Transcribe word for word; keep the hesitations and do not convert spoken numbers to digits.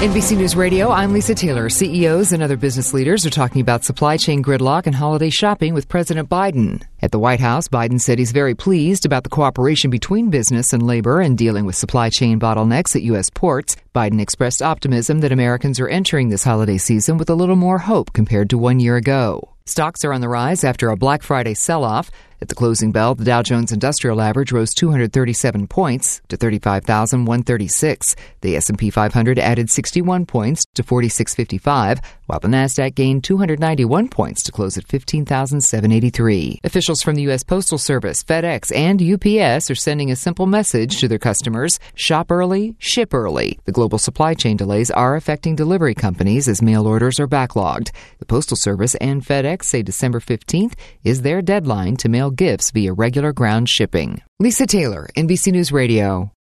N B C News Radio, I'm Lisa Taylor. C E Os and other business leaders are talking about supply chain gridlock and holiday shopping with President Biden. At the White House, Biden said he's very pleased about the cooperation between business and labor in dealing with supply chain bottlenecks at U S ports. Biden expressed optimism that Americans are entering this holiday season with a little more hope compared to one year ago. Stocks are on the rise after a Black Friday sell-off. At the closing bell, the Dow Jones Industrial Average rose two hundred thirty-seven points to thirty-five thousand one hundred thirty-six. The S and P five hundred added sixty-one points to forty-six fifty-five, while the Nasdaq gained two hundred ninety-one points to close at fifteen thousand seven hundred eighty-three. Officials from the U S Postal Service, FedEx, and U P S are sending a simple message to their customers: shop early, ship early. The global supply chain delays are affecting delivery companies as mail orders are backlogged. The Postal Service and FedEx say December fifteenth is their deadline to mail gifts via regular ground shipping. Lisa Taylor, N B C News Radio.